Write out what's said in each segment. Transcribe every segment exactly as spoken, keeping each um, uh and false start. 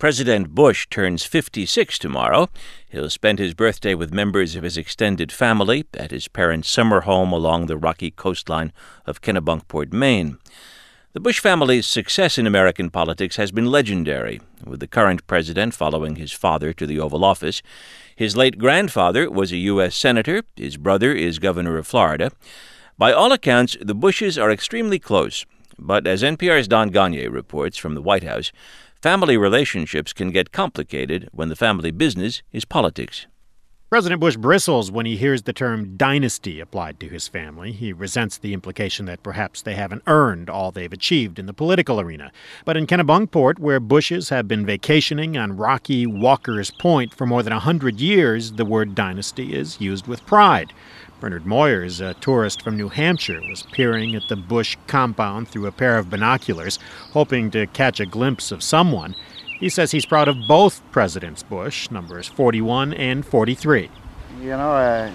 President Bush turns fifty-six tomorrow. He'll spend his birthday with members of his extended family at his parents' summer home along the rocky coastline of Kennebunkport, Maine. The Bush family's success in American politics has been legendary, with the current president following his father to the Oval Office. His late grandfather was a U S senator. His brother is governor of Florida. By all accounts, the Bushes are extremely close. But as N P R's Don Gagné reports from the White House, family relationships can get complicated when the family business is politics. President Bush bristles when he hears the term dynasty applied to his family. He resents the implication that perhaps they haven't earned all they've achieved in the political arena. But in Kennebunkport, where Bushes have been vacationing on rocky Walker's Point for more than one hundred years, the word dynasty is used with pride. Bernard Moyers, a tourist from New Hampshire, was peering at the Bush compound through a pair of binoculars, hoping to catch a glimpse of someone. He says he's proud of both Presidents Bush, numbers forty-one and forty-three. You know, uh,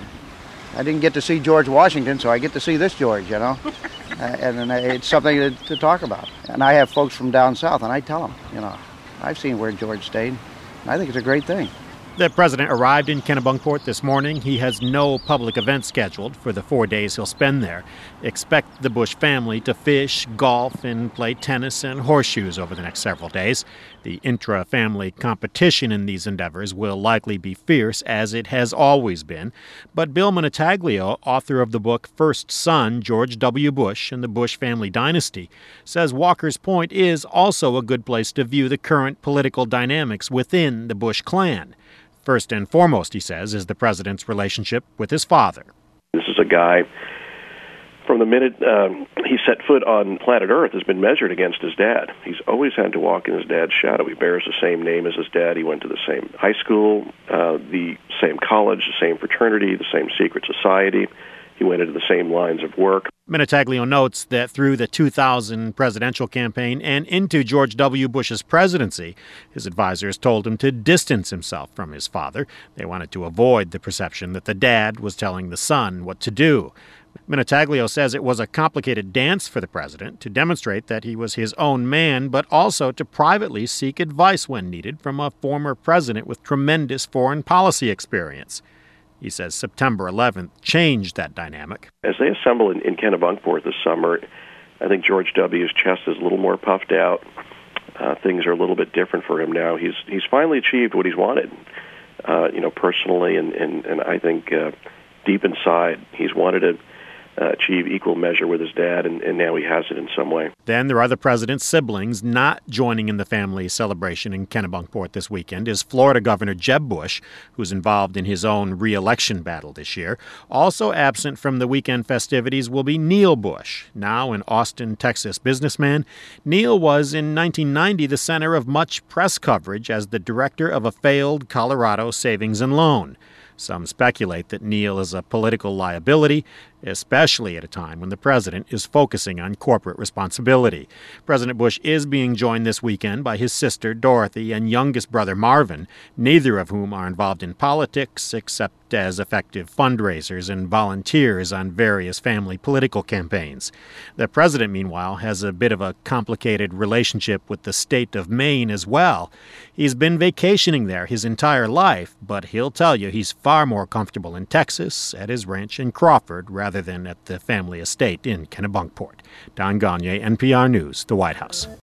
I didn't get to see George Washington, so I get to see this George, you know. uh, and, and it's something to, to talk about. And I have folks from down south, and I tell them, you know, I've seen where George stayed. And I think it's a great thing. The president arrived in Kennebunkport this morning. He has no public event scheduled for the four days he'll spend there. Expect the Bush family to fish, golf, and play tennis and horseshoes over the next several days. The intra-family competition in these endeavors will likely be fierce, as it has always been. But Bill Minutaglio, author of the book First Son, George W. Bush and the Bush Family Dynasty, says Walker's Point is also a good place to view the current political dynamics within the Bush clan. First and foremost, he says, is the president's relationship with his father. This is a guy, from the minute um, he set foot on planet Earth, has been measured against his dad. He's always had to walk in his dad's shadow. He bears the same name as his dad. He went to the same high school, uh, the same college, the same fraternity, the same secret society. He went into the same lines of work. Minutaglio notes that through the two thousand presidential campaign and into George W. Bush's presidency, his advisors told him to distance himself from his father. They wanted to avoid the perception that the dad was telling the son what to do. Minutaglio says it was a complicated dance for the president to demonstrate that he was his own man, but also to privately seek advice when needed from a former president with tremendous foreign policy experience. He says September eleventh changed that dynamic. As they assemble in, in Kennebunkport this summer, I think George W.'s chest is a little more puffed out. Uh, things are a little bit different for him now. He's he's finally achieved what he's wanted, uh, you know, personally, and, and, and I think uh, deep inside he's wanted to uh, achieve equal measure with his dad, and, and now he has it in some way. Then there are the president's siblings not joining in the family celebration in Kennebunkport this weekend is Florida Governor Jeb Bush, who's involved in his own re-election battle this year. Also absent from the weekend festivities will be Neil Bush, now an Austin, Texas businessman. Neil was in nineteen ninety the center of much press coverage as the director of a failed Colorado savings and loan. Some speculate that Neil is a political liability, especially at a time when the president is focusing on corporate responsibility. President Bush is being joined this weekend by his sister Dorothy and youngest brother Marvin, neither of whom are involved in politics except as effective fundraisers and volunteers on various family political campaigns. The president, meanwhile, has a bit of a complicated relationship with the state of Maine as well. He's been vacationing there his entire life, but he'll tell you he's far more comfortable in Texas at his ranch in Crawford rather than at the family estate in Kennebunkport. Don Gagné, N P R News, the White House.